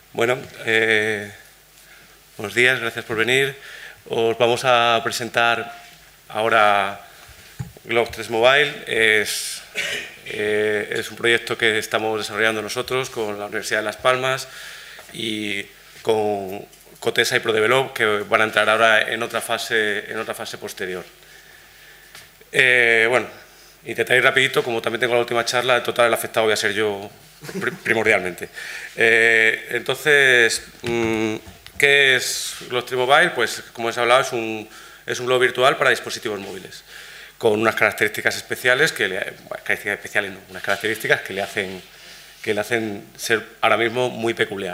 Bueno, buenos días, gracias por venir. Os vamos a presentar ahora Globe 3 Mobile. Es un proyecto que estamos desarrollando nosotros con la Universidad de Las Palmas y con Cotesa y ProDevelop, que van a entrar ahora en otra fase posterior. Bueno, intentaré ir rapidito, como también tengo la última charla, en total el afectado voy a ser yo primordialmente. Entonces, ¿qué es Globe 3 Mobile? Pues, como os he hablado, es un globo virtual para dispositivos móviles, con unas características especiales, unas características que le hacen ser ahora mismo muy peculiar.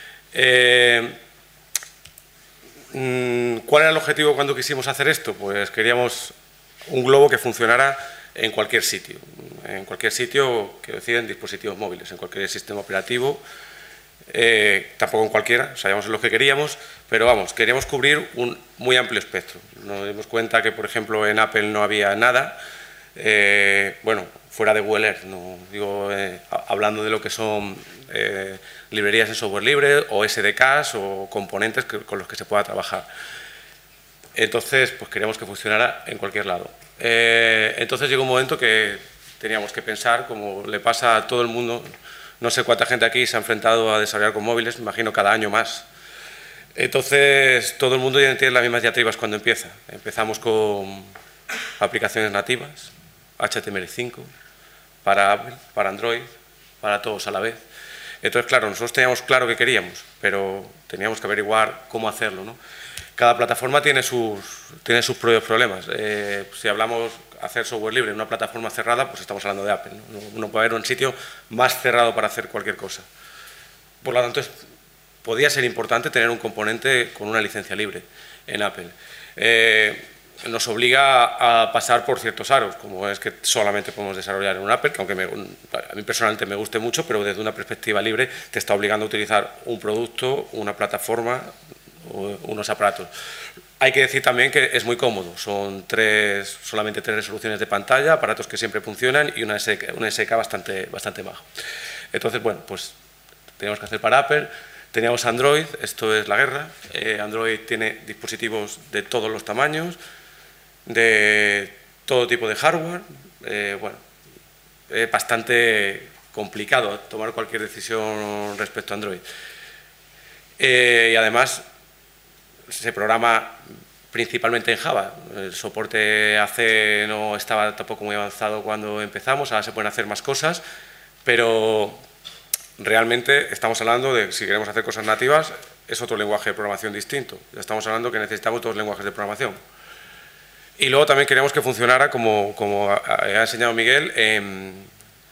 ¿Cuál era el objetivo cuando quisimos hacer esto? Pues queríamos un globo que funcionara en cualquier sitio, que deciden dispositivos móviles, en cualquier sistema operativo, tampoco en cualquiera, sabíamos lo que queríamos, pero vamos, queríamos cubrir un muy amplio espectro. Nos dimos cuenta que, por ejemplo, en Apple no había nada, bueno, fuera de Google Earth, no digo, hablando de lo que son librerías en software libre o SDKs o componentes con los que se pueda trabajar. Entonces, pues queríamos que funcionara en cualquier lado. Entonces llegó un momento que teníamos que pensar, como le pasa a todo el mundo, no sé cuánta gente aquí se ha enfrentado a desarrollar con móviles, me imagino cada año más. Entonces, todo el mundo ya tiene las mismas diatribas cuando empieza. Empezamos con aplicaciones nativas, HTML5, para Apple, para Android, para todos a la vez. Entonces, claro, nosotros teníamos claro que queríamos, pero teníamos que averiguar cómo hacerlo, ¿no? Cada plataforma tiene sus propios problemas. Si hablamos de hacer software libre en una plataforma cerrada, pues estamos hablando de Apple, ¿no? No puede haber un sitio más cerrado para hacer cualquier cosa. Por lo tanto, podía ser importante tener un componente con una licencia libre en Apple. Nos obliga a pasar por ciertos aros, como es que solamente podemos desarrollar en un Apple, que aunque a mí personalmente me guste mucho, pero desde una perspectiva libre te está obligando a utilizar un producto, una plataforma, unos aparatos. Hay que decir también que es muy cómodo, son solamente 3 resoluciones de pantalla, aparatos que siempre funcionan y una SDK bastante bajo. Entonces, bueno, pues teníamos que hacer para Apple. Teníamos Android, esto es la guerra. Android tiene dispositivos de todos los tamaños, de todo tipo de hardware. Bueno, es bastante complicado tomar cualquier decisión respecto a Android. Y además se programa principalmente en Java. El soporte AC no estaba tampoco muy avanzado cuando empezamos, ahora se pueden hacer más cosas, pero realmente estamos hablando de, si queremos hacer cosas nativas, es otro lenguaje de programación distinto. Ya estamos hablando que necesitamos 2 lenguajes de programación. Y luego también queríamos que funcionara, como ha enseñado Miguel, en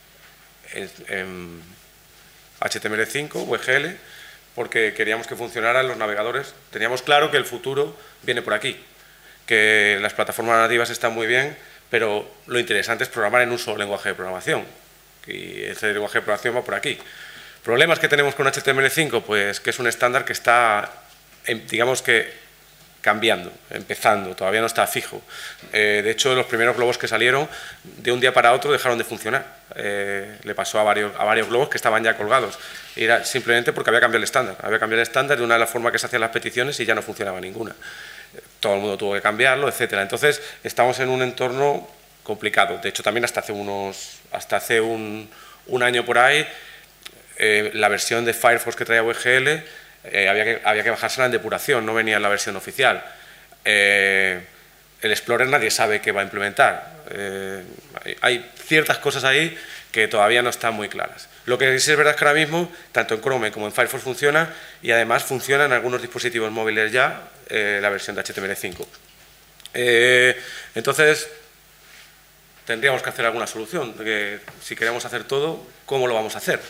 HTML5 o EGL, porque queríamos que funcionara en los navegadores. Teníamos claro que el futuro viene por aquí, que las plataformas nativas están muy bien, pero lo interesante es programar en un solo lenguaje de programación, y ese lenguaje de programación va por aquí. ¿Problemas que tenemos con HTML5? Pues que es un estándar que está, digamos que, cambiando, empezando, todavía no está fijo. De hecho, los primeros globos que salieron, de un día para otro dejaron de funcionar. Le pasó a varios globos que estaban ya colgados. Y era simplemente porque había cambiado el estándar. Había cambiado el estándar de una de las formas que se hacían las peticiones y ya no funcionaba ninguna. Todo el mundo tuvo que cambiarlo, etcétera. Entonces, estamos en un entorno complicado. De hecho, también hasta hace un año por ahí, la versión de Firefox que traía WGL, había que bajársela en depuración, no venía en la versión oficial. El Explorer nadie sabe qué va a implementar. Hay ciertas cosas ahí que todavía no están muy claras. Lo que sí es verdad es que ahora mismo, tanto en Chrome como en Firefox funciona, y además funciona en algunos dispositivos móviles ya la versión de HTML5. Entonces, tendríamos que hacer alguna solución, que si queremos hacer todo, ¿cómo lo vamos a hacer?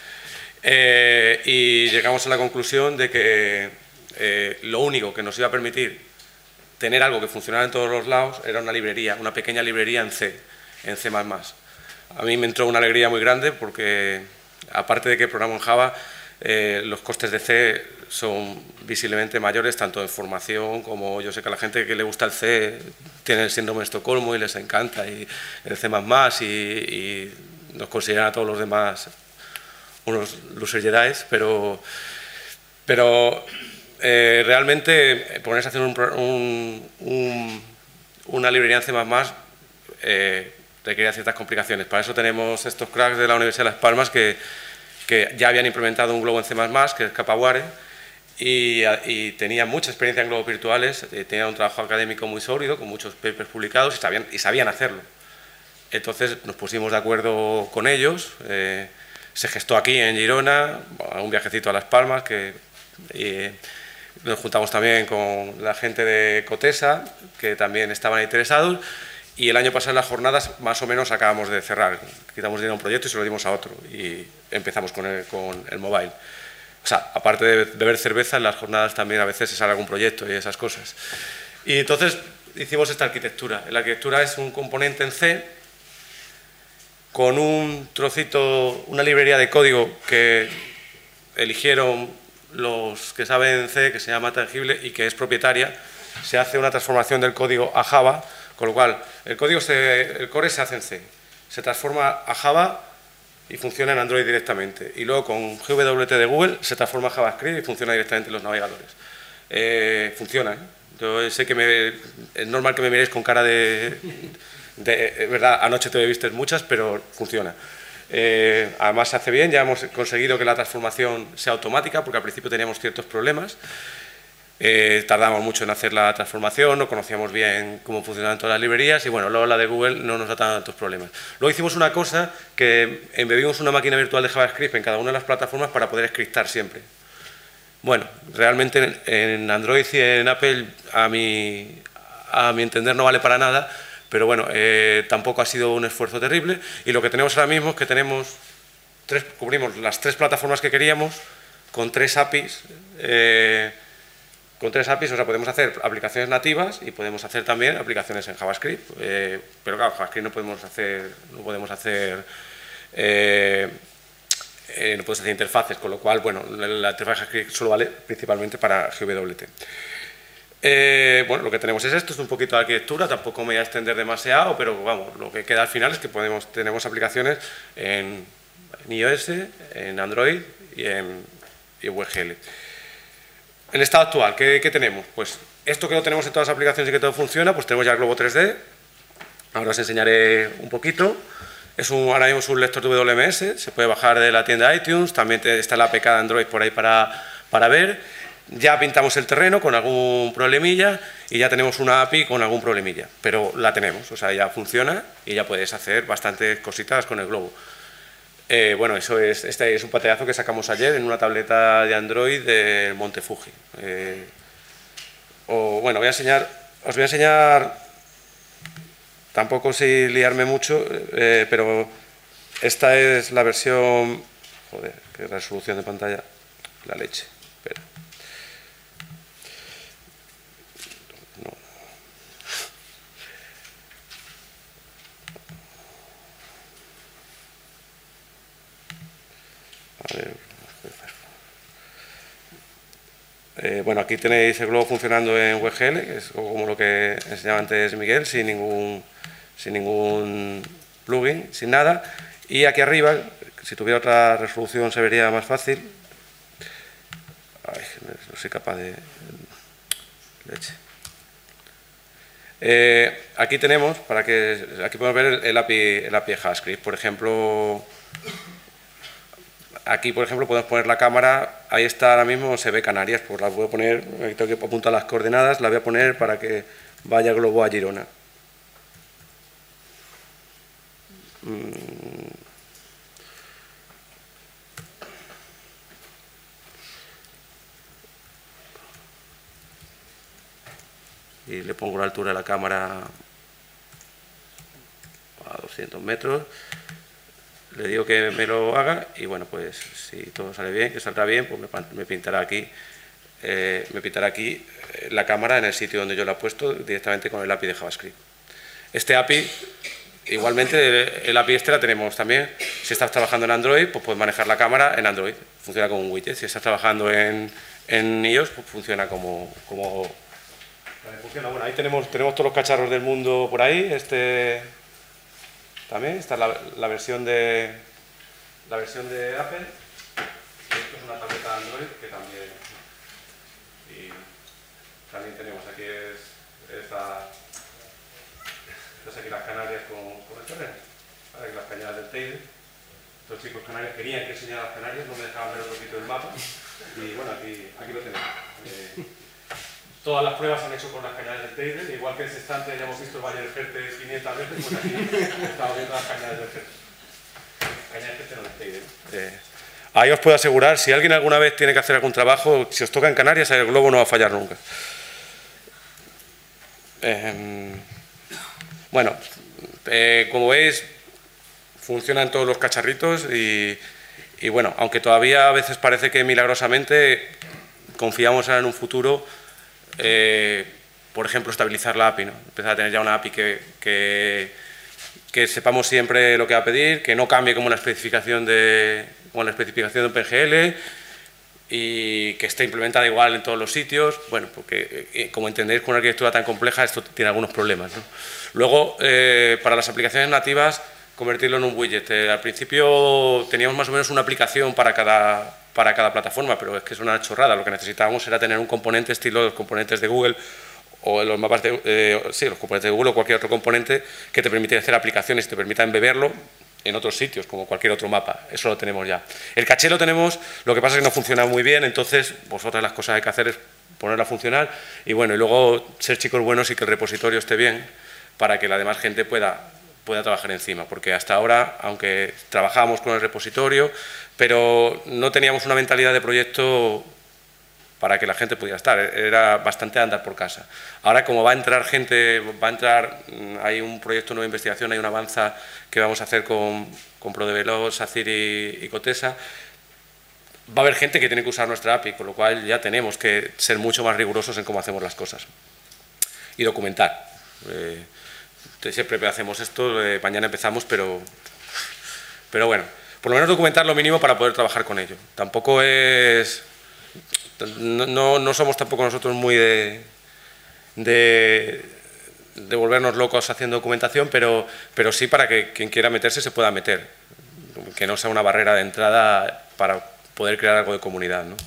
Y llegamos a la conclusión de que lo único que nos iba a permitir tener algo que funcionara en todos los lados era una pequeña librería en C. A mí me entró una alegría muy grande porque, aparte de que programo en Java, los costes de C son visiblemente mayores, tanto en formación como yo sé que a la gente que le gusta el C tiene el síndrome de Estocolmo y les encanta, y el C++ y nos consideran a todos los demás unos loser Jedi, pero Pero realmente ponerse a hacer una librería en C++ requería ciertas complicaciones. Para eso tenemos estos cracks de la Universidad de Las Palmas que ya habían implementado un globo en C++, que es Capaware, y tenían mucha experiencia en globos virtuales, tenían un trabajo académico muy sólido, con muchos papers publicados, y sabían hacerlo. Entonces nos pusimos de acuerdo con ellos, se gestó aquí en Girona, un viajecito a Las Palmas, nos juntamos también con la gente de Cotesa, que también estaban interesados, y el año pasado en las jornadas más o menos acabamos de cerrar, quitamos dinero a un proyecto y se lo dimos a otro, y empezamos con el mobile. O sea, aparte de beber cerveza, en las jornadas también a veces se sale algún proyecto y esas cosas. Y entonces hicimos esta arquitectura. La arquitectura es un componente en C con un trocito, una librería de código que eligieron los que saben C, que se llama Tangible y que es propietaria. Se hace una transformación del código a Java, con lo cual el core se hace en C, se transforma a Java y funciona en Android directamente. Y luego con GWT de Google se transforma a JavaScript y funciona directamente en los navegadores. Funciona, ¿eh? Yo sé que es normal que me miréis con cara de verdad, anoche te viste muchas, pero funciona. Además se hace bien, ya hemos conseguido que la transformación sea automática, porque al principio teníamos ciertos problemas. Tardamos mucho en hacer la transformación, no conocíamos bien cómo funcionaban todas las librerías y bueno, luego la de Google no nos da tantos problemas. Luego hicimos una cosa que embebimos una máquina virtual de JavaScript en cada una de las plataformas para poder scriptar siempre. Bueno, realmente en Android y en Apple a mi entender no vale para nada, pero bueno, tampoco ha sido un esfuerzo terrible y lo que tenemos ahora mismo es que cubrimos las 3 plataformas que queríamos con 3 APIs. Con 3 APIs, o sea, podemos hacer aplicaciones nativas y podemos hacer también aplicaciones en JavaScript, pero claro, JavaScript no puedes hacer interfaces, con lo cual, bueno, la interfaz JavaScript solo vale principalmente para GWT. Bueno, lo que tenemos es esto, es un poquito de arquitectura, tampoco me voy a extender demasiado, pero vamos, lo que queda al final es que tenemos aplicaciones en iOS, en Android y en WebGL. En el estado actual, ¿qué tenemos? Pues esto que lo tenemos en todas las aplicaciones y que todo funciona, pues tenemos ya el Globo 3D. Ahora os enseñaré un poquito. Ahora mismo es un lector de WMS, se puede bajar de la tienda iTunes, también está la APK de Android por ahí para ver. Ya pintamos el terreno con algún problemilla y ya tenemos una API con algún problemilla, pero la tenemos, o sea, ya funciona y ya puedes hacer bastantes cositas con el Globo. Bueno, este es un pantallazo que sacamos ayer en una tableta de Android del Monte Fuji. Bueno, os voy a enseñar, tampoco sin liarme mucho, pero esta es la versión, joder, qué resolución de pantalla, la leche, espera. Bueno, aquí tenéis el globo funcionando en WebGL, que es como lo que enseñaba antes Miguel, sin ningún plugin, sin nada. Y aquí arriba, si tuviera otra resolución se vería más fácil. Ay, no soy capaz de... leche. Aquí tenemos, aquí podemos ver el API de JavaScript. Por ejemplo, aquí, por ejemplo, podemos poner la cámara, ahí está ahora mismo, se ve Canarias, pues la voy a poner, aquí tengo que apuntar las coordenadas, la voy a poner para que vaya globo a Girona. Y le pongo la altura de la cámara a 200 metros. Le digo que me lo haga y bueno, pues si todo sale bien, que saldrá bien, pues me pintará aquí la cámara en el sitio donde yo la he puesto directamente con el API de JavaScript. Este API, igualmente el API este la tenemos también. Si estás trabajando en Android, pues puedes manejar la cámara en Android, funciona como un widget. Si estás trabajando en iOS, pues funciona como funciona. Bueno, ahí tenemos todos los cacharros del mundo por ahí. También está la versión de Apple. Esto es una tableta Android que también... Y también tenemos aquí estas aquí las Canarias con el terreno. Aquí las cañadas del Teide. Estos chicos canarios querían que enseñara las Canarias, no me dejaban ver otro sitio del mapa. Y bueno, aquí lo tenemos. Todas las pruebas se han hecho con las cañadas del Teide, igual que en ese instante ya hemos visto el Valle del Jerte 500 veces, pues aquí estamos viendo las cañadas del Jerte. Cañadas del Jerte no del Teide. Ahí os puedo asegurar, si alguien alguna vez tiene que hacer algún trabajo, si os toca en Canarias, el globo no va a fallar nunca. Bueno, como veis, funcionan todos los cacharritos y bueno, aunque todavía a veces parece que milagrosamente confiamos en un futuro, por ejemplo, estabilizar la API, ¿no? Empezar a tener ya una API que sepamos siempre lo que va a pedir, que no cambie como la especificación de OpenGL y que esté implementada igual en todos los sitios. Bueno, porque como entendéis, con una arquitectura tan compleja esto tiene algunos problemas, ¿no? Luego, para las aplicaciones nativas, convertirlo en un widget. Al principio teníamos más o menos una aplicación para cada plataforma, pero es que es una chorrada. Lo que necesitábamos era tener un componente estilo los componentes de Google o los mapas los componentes de Google o cualquier otro componente que te permitiera hacer aplicaciones y te permita embeberlo en otros sitios, como cualquier otro mapa. Eso lo tenemos ya. El caché lo tenemos, lo que pasa es que no funciona muy bien, entonces vosotras las cosas que hay que hacer es ponerla a funcionar y bueno, y luego ser chicos buenos y que el repositorio esté bien para que la demás gente pueda trabajar encima, porque hasta ahora, aunque trabajábamos con el repositorio, pero no teníamos una mentalidad de proyecto para que la gente pudiera estar, era bastante andar por casa. Ahora, como va a entrar gente, hay un proyecto de nueva investigación, hay una avanza que vamos a hacer con ProDevelop, SACIR y Cotesa, va a haber gente que tiene que usar nuestra API, con lo cual ya tenemos que ser mucho más rigurosos en cómo hacemos las cosas. Y documentar. Siempre hacemos esto, mañana empezamos, pero bueno, por lo menos documentar lo mínimo para poder trabajar con ello. Tampoco es... No somos tampoco nosotros muy de volvernos locos haciendo documentación, pero sí para que quien quiera meterse se pueda meter, que no sea una barrera de entrada para poder crear algo de comunidad, ¿no?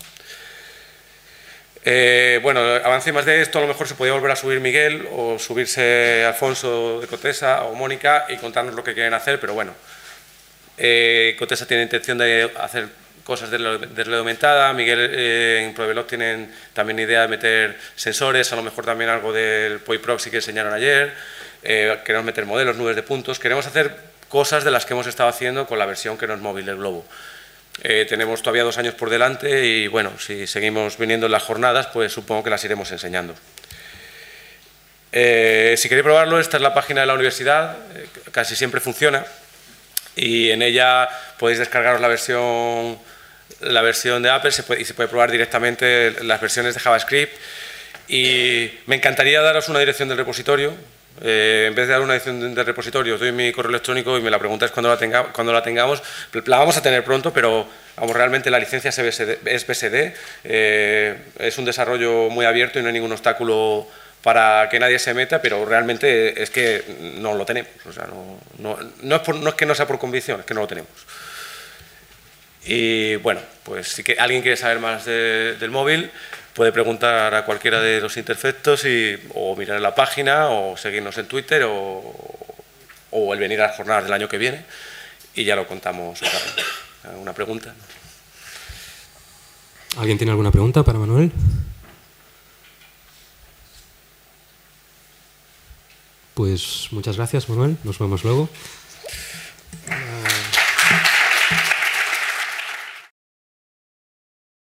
Bueno, avance más de esto, a lo mejor se podía volver a subir Miguel o subirse Alfonso de Cotesa o Mónica y contarnos lo que quieren hacer, pero bueno, Cotesa tiene intención de hacer cosas de realidad aumentada, Miguel en ProDevelop tienen también idea de meter sensores, a lo mejor también algo del POI Proxy que enseñaron ayer, queremos meter modelos, nubes de puntos, queremos hacer cosas de las que hemos estado haciendo con la versión que no es móvil del globo. Tenemos todavía 2 años por delante y bueno, si seguimos viniendo en las jornadas, pues supongo que las iremos enseñando. Si queréis probarlo, esta es la página de la universidad, casi siempre funciona y en ella podéis descargaros la versión de Apple y se puede probar directamente las versiones de JavaScript y me encantaría daros una dirección del repositorio. En vez de dar una dirección del repositorio, os doy mi correo electrónico y me la preguntáis cuando la tengamos. La vamos a tener pronto, pero vamos, realmente la licencia es BSD, es un desarrollo muy abierto y no hay ningún obstáculo para que nadie se meta, pero realmente es que no lo tenemos. O sea, no es que no sea por convicción, es que no lo tenemos. Y bueno, pues si alguien quiere saber más del móvil, puede preguntar a cualquiera de los interfectos o mirar en la página o seguirnos en Twitter o el venir a las jornadas del año que viene y ya lo contamos otra vez. ¿Alguna pregunta? ¿Alguien tiene alguna pregunta para Manuel? Pues muchas gracias, Manuel. Nos vemos luego.